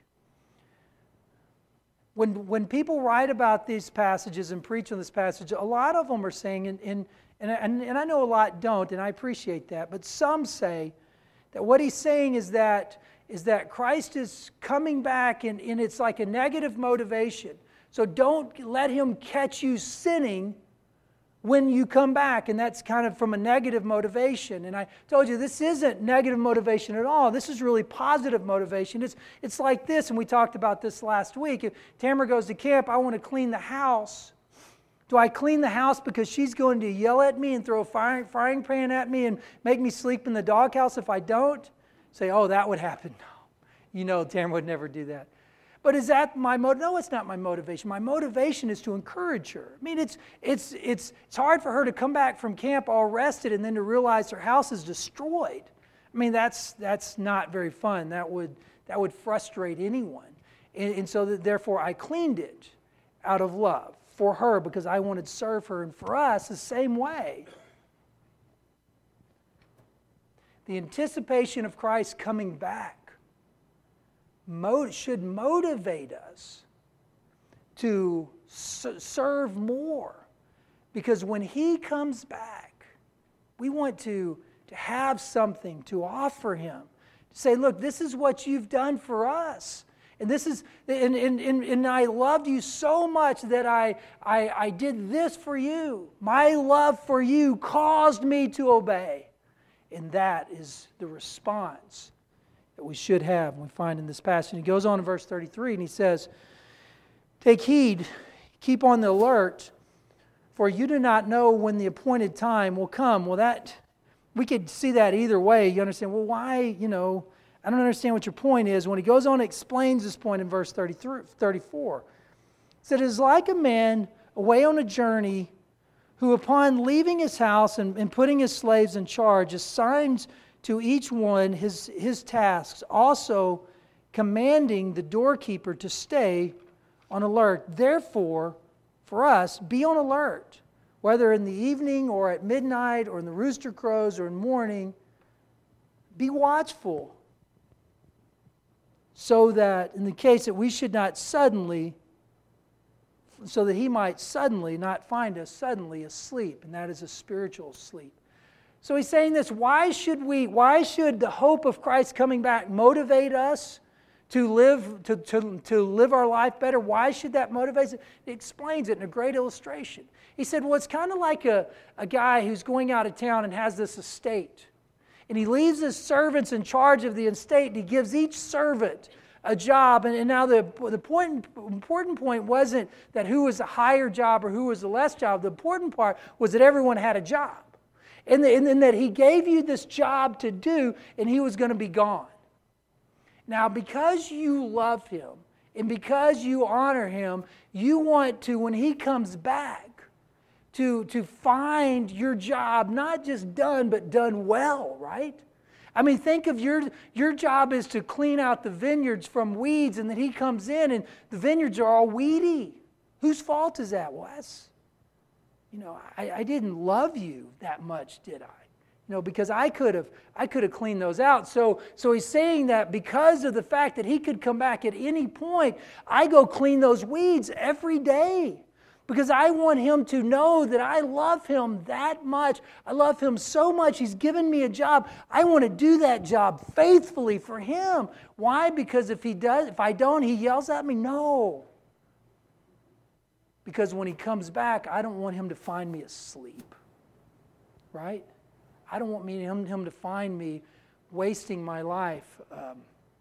[SPEAKER 1] When, when people write about these passages and preach on this passage, a lot of them are saying, and, and, and, and I know a lot don't, and I appreciate that, but some say that what he's saying is that, is that Christ is coming back, and, and it's like a negative motivation. So don't let Him catch you sinning when you come back, and that's kind of from a negative motivation. And I told you this isn't negative motivation at all. This is really positive motivation. It's it's like this, and we talked about this last week. If Tamara goes to camp, I want to clean the house. Do I clean the house because she's going to yell at me and throw a frying, frying pan at me and make me sleep in the doghouse if I don't? Say, oh, that would happen. No, you know Tamara would never do that. But is that my motive? No, it's not my motivation. My motivation is to encourage her. I mean, it's it's it's it's hard for her to come back from camp all rested and then to realize her house is destroyed. I mean, that's that's not very fun. That would that would frustrate anyone. And, and so that, therefore, I cleaned it out of love for her because I wanted to serve her, and for us the same way. The anticipation of Christ coming back should motivate us to serve more. Because when He comes back, we want to, to have something to offer Him. To say, look, this is what you've done for us. And this is and, and, and, and I loved you so much that I, I, I did this for you. My love for you caused me to obey. And that is the response that we should have, we find in this passage. He goes on in verse thirty-three and he says, take heed, keep on the alert, for you do not know when the appointed time will come. Well, that we could see that either way. You understand, well, why, you know, I don't understand what your point is. When he goes on and explains this point in verse thirty-three, thirty-four, he said, it is like a man away on a journey who upon leaving his house and, and putting his slaves in charge assigns to each one his, his tasks, also commanding the doorkeeper to stay on alert. Therefore, for us, be on alert, whether in the evening or at midnight or in the rooster crows or in morning. Be watchful, so that in the case that we should not suddenly, so that he might suddenly not find us suddenly asleep, and that is a spiritual sleep. So he's saying this, why should we, why should the hope of Christ coming back motivate us to live, to, to, to live our life better? Why should that motivate us? He explains it in a great illustration. He said, well, it's kind of like a, a guy who's going out of town and has this estate. And he leaves his servants in charge of the estate, and he gives each servant a job. And, and now the, the point, important point wasn't that who was a higher job or who was a less job. The important part was that everyone had a job. And, the, and then that he gave you this job to do, and he was going to be gone. Now, because you love him, and because you honor him, you want to, when he comes back, To, to find your job not just done, but done well, right? I mean, think of your, your job is to clean out the vineyards from weeds, and then he comes in and the vineyards are all weedy. Whose fault is that? Well, that's, you know, I, I didn't love you that much, did I? You know, because I could have I could have cleaned those out. So, so he's saying that because of the fact that he could come back at any point, I go clean those weeds every day. Because I want him to know that I love him that much. I love him so much. He's given me a job. I want to do that job faithfully for him. Why? Because if he does, if I don't, he yells at me? No. Because when he comes back, I don't want him to find me asleep. Right? I don't want me, him, him to find me wasting my life. Um,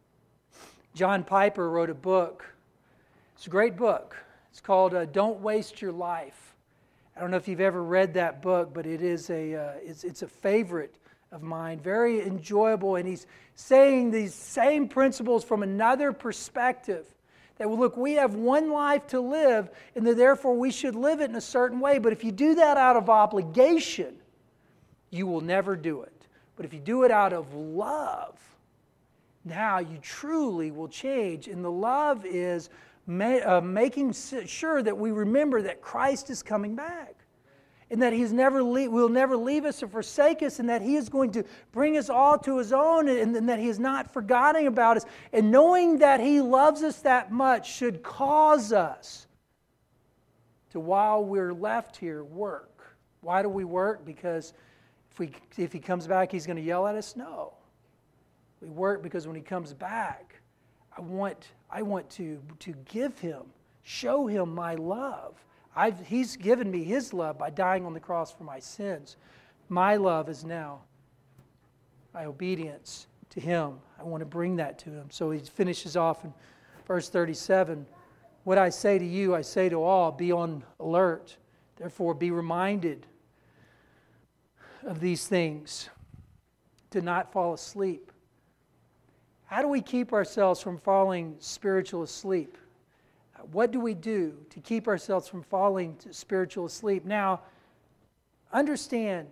[SPEAKER 1] John Piper wrote a book. It's a great book. It's called uh, Don't Waste Your Life. I don't know if you've ever read that book, but it is a uh, it's, it's a favorite of mine. Very enjoyable, and he's saying these same principles from another perspective. That, well, look, we have one life to live, and that therefore we should live it in a certain way. But if you do that out of obligation, you will never do it. But if you do it out of love, now you truly will change. And the love is Uh, making sure that we remember that Christ is coming back, and that He's never le- will never leave us or forsake us, and that He is going to bring us all to His own, and, and that He is not forgotten about us. And knowing that He loves us that much should cause us to, while we're left here, work. Why do we work? Because if we if He comes back, He's going to yell at us? No. We work because when He comes back, I want I want to, to give Him, show Him my love. I've, He's given me His love by dying on the cross for my sins. My love is now my obedience to Him. I want to bring that to Him. So he finishes off in verse thirty-seven. What I say to you, I say to all, be on alert. Therefore, be reminded of these things, to not fall asleep. How do we keep ourselves from falling spiritual asleep? What do we do to keep ourselves from falling spiritual asleep? Now, understand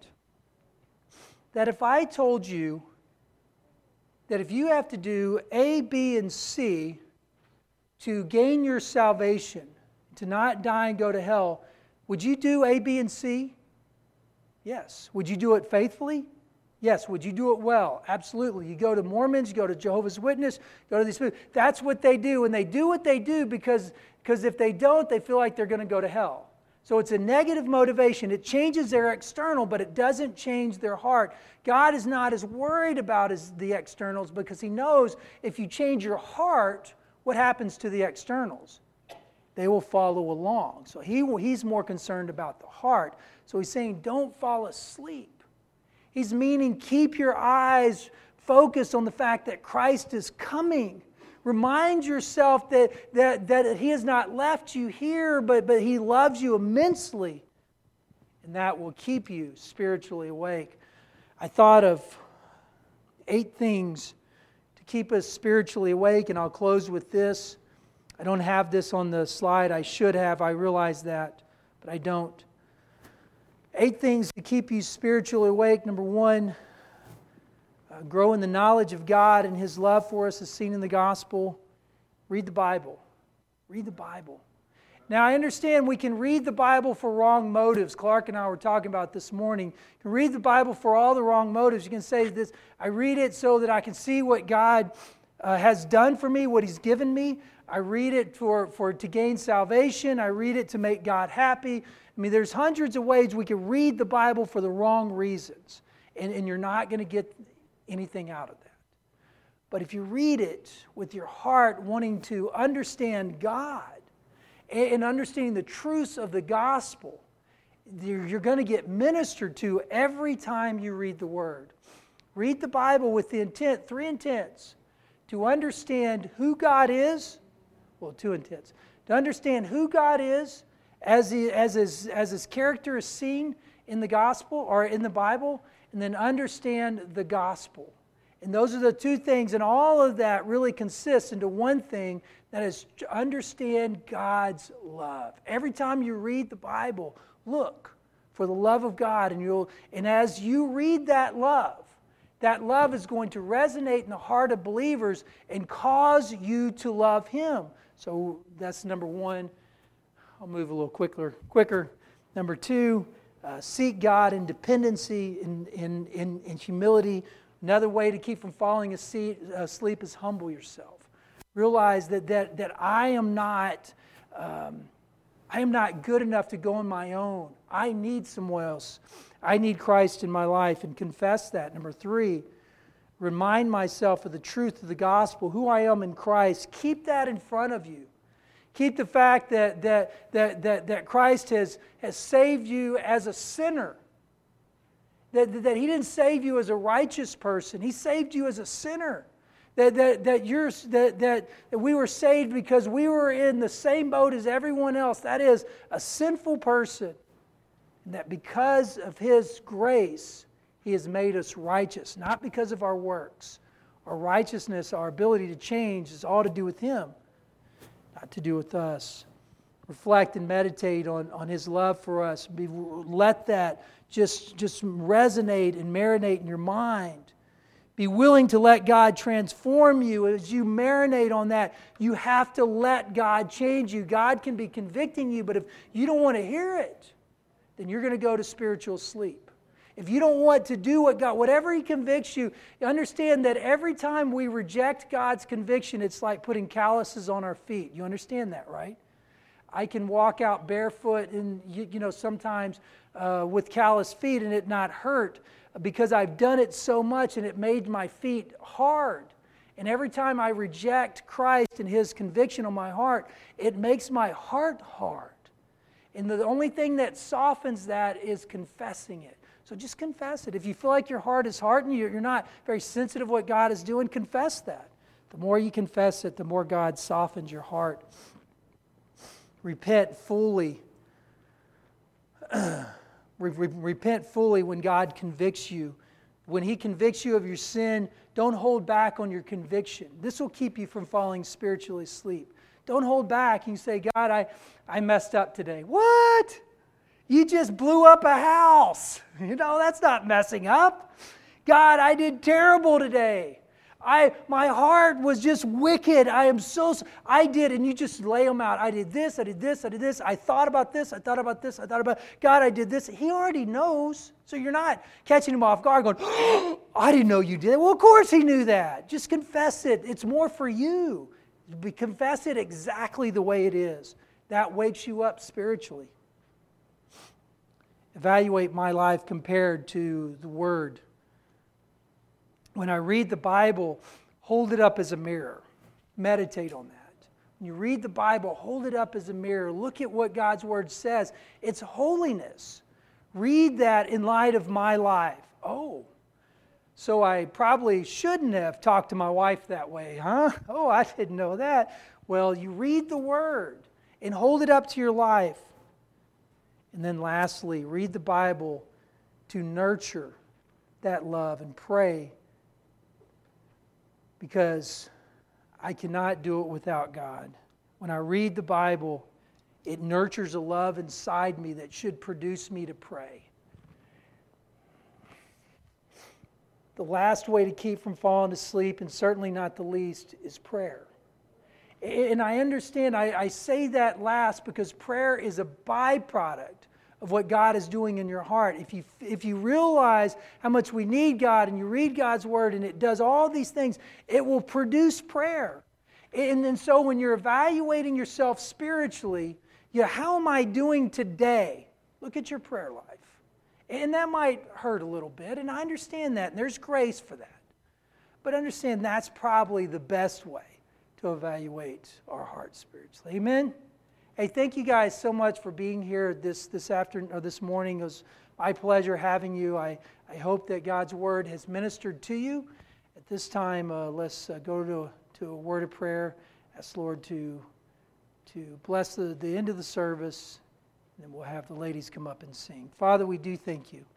[SPEAKER 1] that if I told you that if you have to do A, B, and C to gain your salvation, to not die and go to hell, would you do A, B, and C? Yes. Would you do it faithfully? Yes. Would you do it well? Absolutely. You go to Mormons, you go to Jehovah's Witness, go to these people. That's what they do. And they do what they do because, because if they don't, they feel like they're going to go to hell. So it's a negative motivation. It changes their external, but it doesn't change their heart. God is not as worried about as the externals because He knows if you change your heart, what happens to the externals? They will follow along. So he He's more concerned about the heart. So He's saying, don't fall asleep. He's meaning keep your eyes focused on the fact that Christ is coming. Remind yourself that, that, that He has not left you here, but, but He loves you immensely. And that will keep you spiritually awake. I thought of eight things to keep us spiritually awake, and I'll close with this. I don't have this on the slide. I should have. I realize that, but I don't. Eight things to keep you spiritually awake. Number one, uh, grow in the knowledge of God and His love for us as seen in the gospel. Read the Bible. Read the Bible. Now, I understand we can read the Bible for wrong motives. Clark and I were talking about this morning. You can read the Bible for all the wrong motives. You can say this, I read it so that I can see what God uh, has done for me, what He's given me. I read it for, for to gain salvation. I read it to make God happy. I mean, there's hundreds of ways we can read the Bible for the wrong reasons. And, and you're not going to get anything out of that. But if you read it with your heart wanting to understand God and understanding the truths of the gospel, you're going to get ministered to every time you read the Word. Read the Bible with the intent, three intents, to understand who God is, well, two intents, to understand who God is as, he, as, his, as His character is seen in the gospel or in the Bible, and then understand the gospel. And those are the two things, and all of that really consists into one thing, that is to understand God's love. Every time you read the Bible, look for the love of God, and you'll and as you read that love, that love is going to resonate in the heart of believers and cause you to love Him. So that's number one. I'll move a little quicker. Quicker. Number two, uh, seek God in dependency, in, in, in, in humility. Another way to keep from falling asleep is humble yourself. Realize that that that I am not um, I am not good enough to go on my own. I need someone else. I need Christ in my life, and confess that. Number three, remind myself of the truth of the gospel, who I am in Christ. Keep that in front of you. Keep the fact that that that that, that Christ has, has saved you as a sinner. That, that He didn't save you as a righteous person. He saved you as a sinner. That, that, that, you're, that, that, that we were saved because we were in the same boat as everyone else. That is, a sinful person. And that because of His grace, He has made us righteous. Not because of our works. Our righteousness, our ability to change is all to do with Him. Not to do with us. Reflect and meditate on, on His love for us. Be, let that just, just resonate and marinate in your mind. Be willing to let God transform you. As you marinate on that, you have to let God change you. God can be convicting you, but if you don't want to hear it, then you're going to go to spiritual sleep. If you don't want to do what God, whatever He convicts you, understand that every time we reject God's conviction, it's like putting calluses on our feet. You understand that, right? I can walk out barefoot and, you, you know, sometimes uh, with callous feet and it not hurt because I've done it so much and it made my feet hard. And every time I reject Christ and His conviction on my heart, it makes my heart hard. And the only thing that softens that is confessing it. So just confess it. If you feel like your heart is hardened, you're not very sensitive to what God is doing, confess that. The more you confess it, the more God softens your heart. Repent fully. Repent fully when God convicts you. When He convicts you of your sin, don't hold back on your conviction. This will keep you from falling spiritually asleep. Don't hold back. You say, God, I, I messed up today. What? You just blew up a house. You know, that's not messing up. God, I did terrible today. I, my heart was just wicked. I am so, I did, and you just lay them out. I did this, I did this, I did this. I thought about this, I thought about this, I thought about, God, I did this. He already knows. So you're not catching Him off guard going, oh, I didn't know you did it. Well, of course He knew that. Just confess it. It's more for you. Confess it exactly the way it is. That wakes you up spiritually. Evaluate my life compared to the Word. When I read the Bible, hold it up as a mirror. Meditate on that. When you read the Bible, hold it up as a mirror. Look at what God's Word says. It's holiness. Read that in light of my life. Oh, so I probably shouldn't have talked to my wife that way, huh? Oh, I didn't know that. Well, you read the Word and hold it up to your life. And then lastly, read the Bible to nurture that love and pray. because I cannot do it without God. When I read the Bible, it nurtures a love inside me that should produce me to pray. The last way to keep from falling asleep, and certainly not the least, is prayer. And I understand, I, I say that last because prayer is a byproduct of what God is doing in your heart. If you, if you realize how much we need God and you read God's Word and it does all these things, it will produce prayer. And, and so when you're evaluating yourself spiritually, you know, how am I doing today? Look at your prayer life. And that might hurt a little bit, and I understand that, and there's grace for that. But understand that's probably the best way to evaluate our hearts spiritually. Amen? Hey, thank you guys so much for being here this, this afternoon or this morning. It was my pleasure having you. I, I hope that God's Word has ministered to you. At this time, uh, let's uh, go to, to a word of prayer. Ask the Lord to, to bless the, the end of the service. And then we'll have the ladies come up and sing. Father, we do thank you.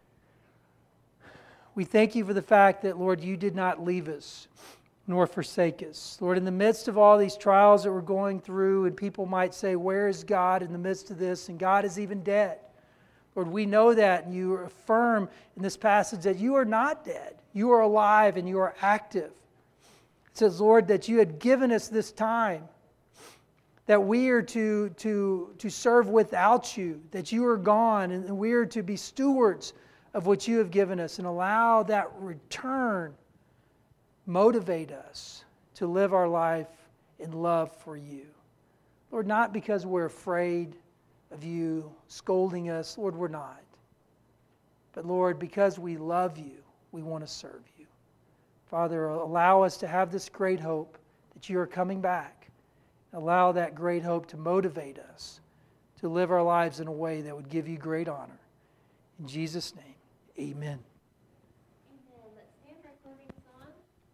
[SPEAKER 1] We thank you for the fact that, Lord, you did not leave us nor forsake us. Lord, in the midst of all these trials that we're going through, and people might say, where is God in the midst of this? And God is even dead. Lord, we know that, and you affirm in this passage that you are not dead. You are alive and you are active. It says, Lord, that you had given us this time, that we are to, to, to serve without you, that you are gone, and we are to be stewards of what you have given us, and allow that return motivate us to live our life in love for you. Lord, not because we're afraid of you scolding us. Lord, we're not. But Lord, because we love you, we want to serve you. Father, allow us to have this great hope that you are coming back. Allow that great hope to motivate us to live our lives in a way that would give you great honor. In Jesus' name, amen.
[SPEAKER 3] Amen. Let's stand for our closing song.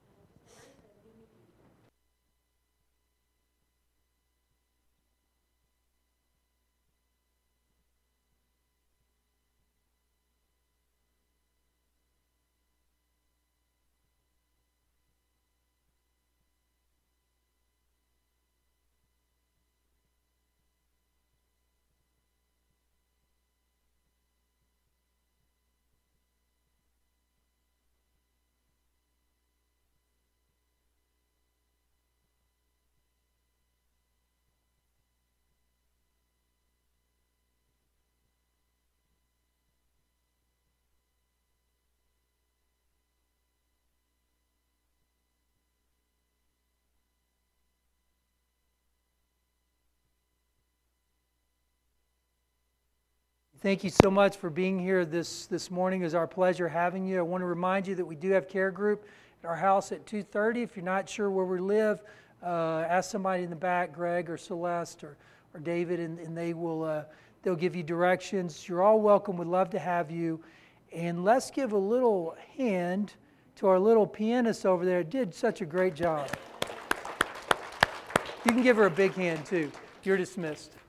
[SPEAKER 1] Thank you so much for being here this, this morning. It was our pleasure having you. I want to remind you that we do have care group at our house at two thirty. If you're not sure where we live, uh, ask somebody in the back, Greg or Celeste or, or David, and, and they will uh, they'll give you directions. You're all welcome. We'd love to have you. And let's give a little hand to our little pianist over there. Did such a great job. You can give her a big hand too. You're dismissed.